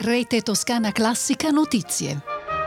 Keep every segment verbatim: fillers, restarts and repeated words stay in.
Rete Toscana Classica Notizie.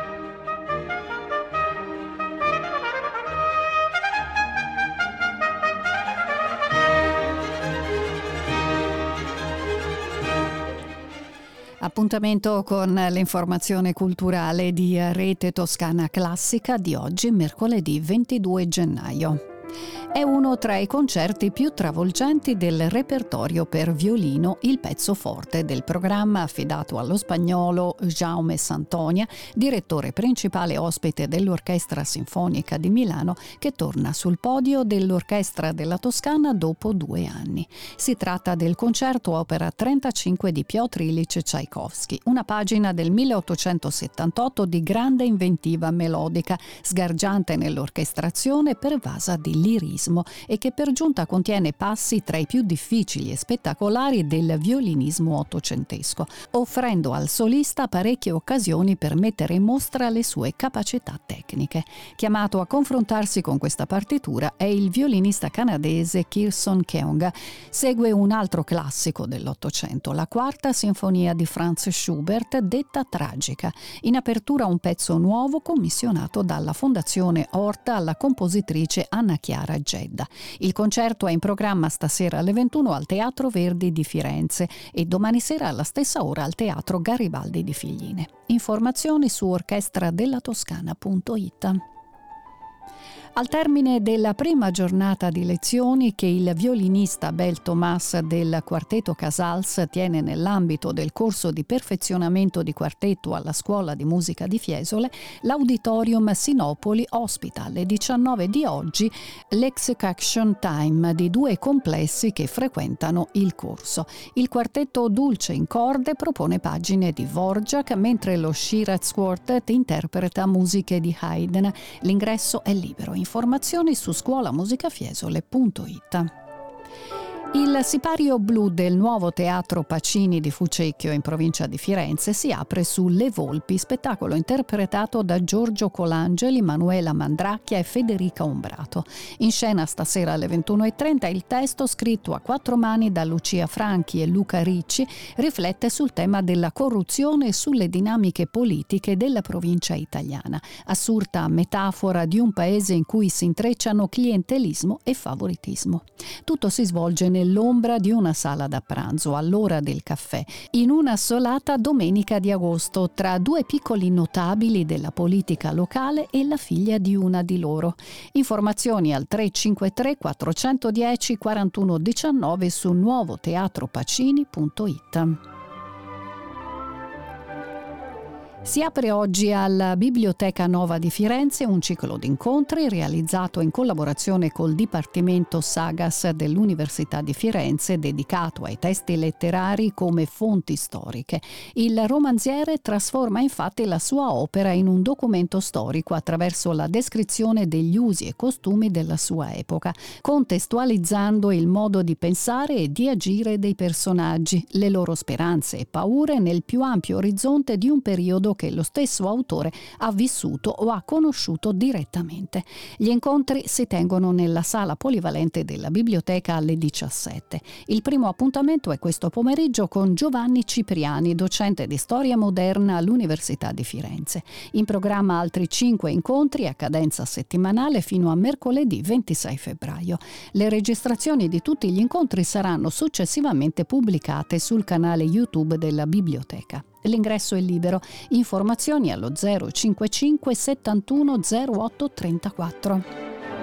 Appuntamento con l'informazione culturale di Rete Toscana Classica di oggi, mercoledì ventidue gennaio. È uno tra i concerti più travolgenti del repertorio per violino, il pezzo forte del programma affidato allo spagnolo Jaume Santonia, direttore principale ospite dell'Orchestra Sinfonica di Milano, che torna sul podio dell'Orchestra della Toscana dopo due anni. Si tratta del concerto opera trentacinque di Piotr Ilyich Tchaikovsky, una pagina del milleottocentosettantotto di grande inventiva melodica, sgargiante nell'orchestrazione, pervasa di lirismo e che per giunta contiene passi tra i più difficili e spettacolari del violinismo ottocentesco, offrendo al solista parecchie occasioni per mettere in mostra le sue capacità tecniche. Chiamato a confrontarsi con questa partitura è il violinista canadese Kirson Keong. Segue un altro classico dell'Ottocento, la quarta sinfonia di Franz Schubert, detta tragica. In apertura un pezzo nuovo commissionato dalla Fondazione Horta alla compositrice Anna Chiara Gedda. Il concerto è in programma stasera alle ventuno al Teatro Verdi di Firenze e domani sera alla stessa ora al Teatro Garibaldi di Figline. Informazioni su orchestradellatoscana punto it. Al termine della prima giornata di lezioni che il violinista Abel Tomàs del Quartetto Casals tiene nell'ambito del corso di perfezionamento di quartetto alla Scuola di Musica di Fiesole, l'Auditorium Sinopoli ospita alle diciannove di oggi l'Execution Time di due complessi che frequentano il corso. Il quartetto Dulce in corde propone pagine di Dvorak, mentre lo Shiraz Quartet interpreta musiche di Haydn. L'ingresso è libero. Informazioni su scuolamusicafiesole punto it. Il sipario blu del nuovo Teatro Pacini di Fucecchio in provincia di Firenze si apre su Le Volpi, spettacolo interpretato da Giorgio Colangeli, Manuela Mandracchia e Federica Umbrato. In scena stasera alle ventuno e trenta il testo, scritto a quattro mani da Lucia Franchi e Luca Ricci, riflette sul tema della corruzione e sulle dinamiche politiche della provincia italiana, assurda metafora di un paese in cui si intrecciano clientelismo e favoritismo. Tutto si svolge nell'ombra di una sala da pranzo all'ora del caffè, in una solata domenica di agosto, tra due piccoli notabili della politica locale e la figlia di una di loro. Informazioni al tre cinque tre quattro uno zero quattro uno uno nove su nuovoteatropacini punto it. Si apre oggi alla Biblioteca Nova di Firenze un ciclo di incontri realizzato in collaborazione col Dipartimento Sagas dell'Università di Firenze, dedicato ai testi letterari come fonti storiche. Il romanziere trasforma infatti la sua opera in un documento storico attraverso la descrizione degli usi e costumi della sua epoca, contestualizzando il modo di pensare e di agire dei personaggi, le loro speranze e paure nel più ampio orizzonte di un periodo che lo stesso autore ha vissuto o ha conosciuto direttamente. Gli incontri si tengono nella sala polivalente della biblioteca alle diciassette. Il primo appuntamento è questo pomeriggio con Giovanni Cipriani, docente di storia moderna all'Università di Firenze. In programma altri cinque incontri a cadenza settimanale fino a mercoledì ventisei febbraio. Le registrazioni di tutti gli incontri saranno successivamente pubblicate sul canale YouTube della biblioteca. L'ingresso è libero. Informazioni allo zero cinquantacinque settantuno zero otto trentaquattro.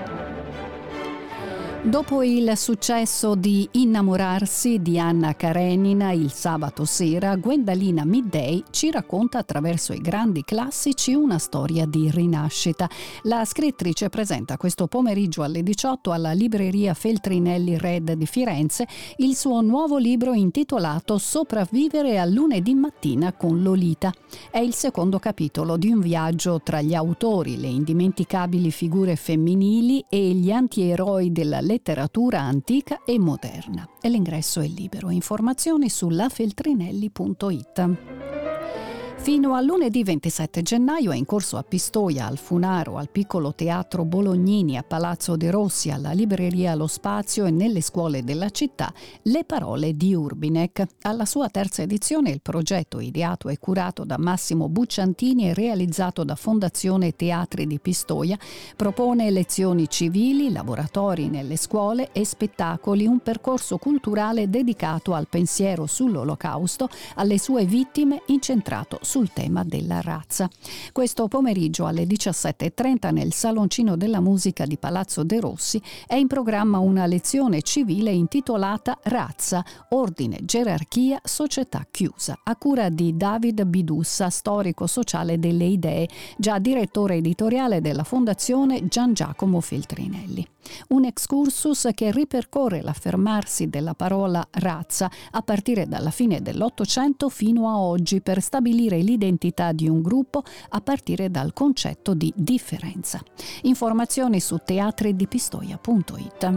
Dopo il successo di Innamorarsi di Anna Karenina il sabato sera, Gwendalina Midday ci racconta attraverso i grandi classici una storia di rinascita. La scrittrice presenta questo pomeriggio alle diciotto alla libreria Feltrinelli Red di Firenze il suo nuovo libro intitolato Sopravvivere a lunedì mattina con Lolita. È il secondo capitolo di un viaggio tra gli autori, le indimenticabili figure femminili e gli antieroi della letteratura antica e moderna. E l'ingresso è libero. Informazioni su lafeltrinelli punto it. Fino a lunedì ventisette gennaio è in corso a Pistoia, al Funaro, al Piccolo Teatro Bolognini, a Palazzo De Rossi, alla Libreria Lo Spazio e nelle scuole della città Le parole di Urbinek. Alla sua terza edizione il progetto, ideato e curato da Massimo Bucciantini e realizzato da Fondazione Teatri di Pistoia, propone lezioni civili, laboratori nelle scuole e spettacoli, un percorso culturale dedicato al pensiero sull'Olocausto, alle sue vittime, incentrato sul tema della razza. Questo pomeriggio alle diciassette e trenta nel Saloncino della Musica di Palazzo De Rossi è in programma una lezione civile intitolata Razza, Ordine, Gerarchia, Società Chiusa, a cura di David Bidussa, storico sociale delle idee, già direttore editoriale della Fondazione Gian Giacomo Feltrinelli. Un excursus che ripercorre l'affermarsi della parola razza a partire dalla fine dell'Ottocento fino a oggi per stabilire l'identità di un gruppo a partire dal concetto di differenza. Informazioni su teatridipistoia punto it.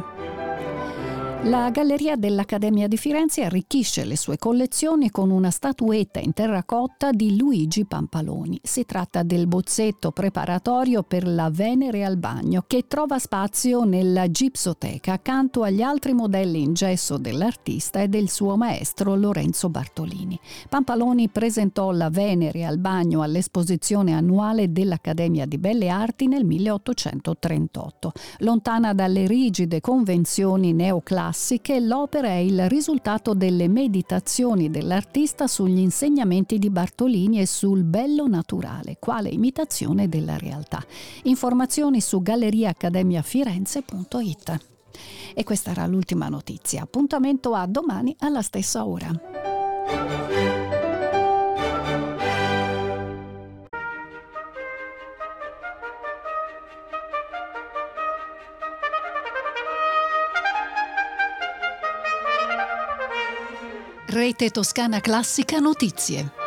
La Galleria dell'Accademia di Firenze arricchisce le sue collezioni con una statuetta in terracotta di Luigi Pampaloni. Si tratta del bozzetto preparatorio per la Venere al bagno, che trova spazio nella Gipsoteca accanto agli altri modelli in gesso dell'artista e del suo maestro Lorenzo Bartolini. Pampaloni presentò la Venere al bagno all'esposizione annuale dell'Accademia di Belle Arti nel milleottocentotrentotto. Lontana dalle rigide convenzioni neoclassiche, l'opera è il risultato delle meditazioni dell'artista sugli insegnamenti di Bartolini e sul bello naturale, quale imitazione della realtà. Informazioni su galleria accademia firenze punto it. E questa era l'ultima notizia. Appuntamento a domani alla stessa ora. Rete Toscana Classica Notizie.